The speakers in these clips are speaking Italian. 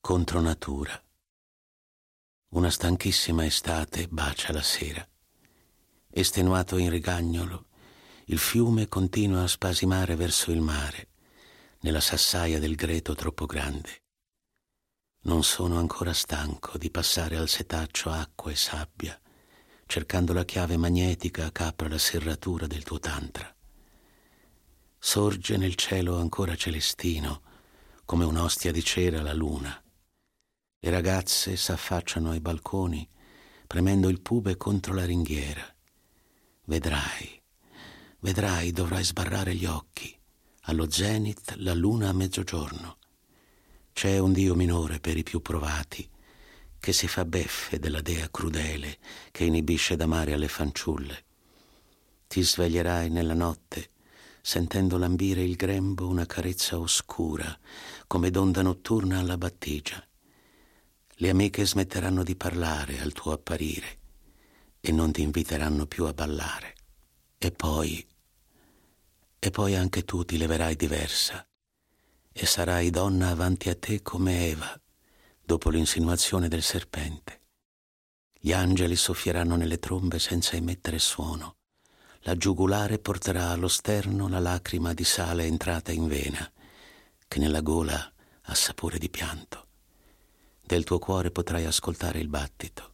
Contro natura. Una stanchissima estate bacia la sera. Estenuato in rigagnolo, il fiume continua a spasimare verso il mare, nella sassaia del greto troppo grande. Non sono ancora stanco di passare al setaccio acqua e sabbia, cercando la chiave magnetica che apra la serratura del tuo tantra. Sorge nel cielo ancora celestino, come un'ostia di cera la luna. Le ragazze s'affacciano ai balconi, premendo il pube contro la ringhiera. Vedrai, dovrai sbarrare gli occhi. Allo zenith la luna a mezzogiorno. C'è un dio minore per i più provati, che si fa beffe della dea crudele che inibisce d'amare alle fanciulle. Ti sveglierai nella notte, sentendo lambire il grembo una carezza oscura, come d'onda notturna alla battigia. Le amiche smetteranno di parlare al tuo apparire e non ti inviteranno più a ballare. E poi anche tu ti leverai diversa e sarai donna avanti a te come Eva, dopo l'insinuazione del serpente. Gli angeli soffieranno nelle trombe senza emettere suono. La giugulare porterà allo sterno la lacrima di sale entrata in vena, che nella gola ha sapore di pianto. Del tuo cuore potrai ascoltare il battito.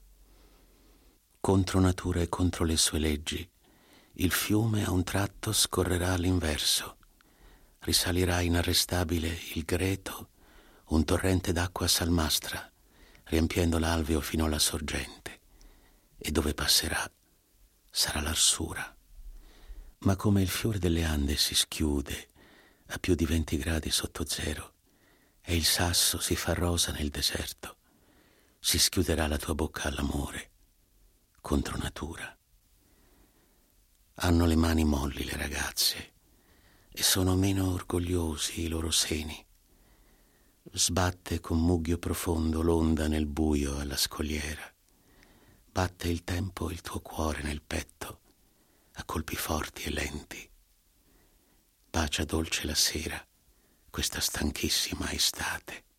Contro natura e contro le sue leggi, il fiume a un tratto scorrerà all'inverso. Risalirà inarrestabile il greto, un torrente d'acqua salmastra, riempiendo l'alveo fino alla sorgente. E dove passerà sarà l'arsura. Ma come il fiore delle Ande si schiude a più di 20 gradi sotto zero, e il sasso si fa rosa nel deserto, si schiuderà la tua bocca all'amore, contro natura. Hanno le mani molli le ragazze e sono meno orgogliosi i loro seni. Sbatte con mughio profondo l'onda nel buio alla scogliera. Batte il tempo il tuo cuore nel petto a colpi forti e lenti. Bacia dolce la sera questa stanchissima estate.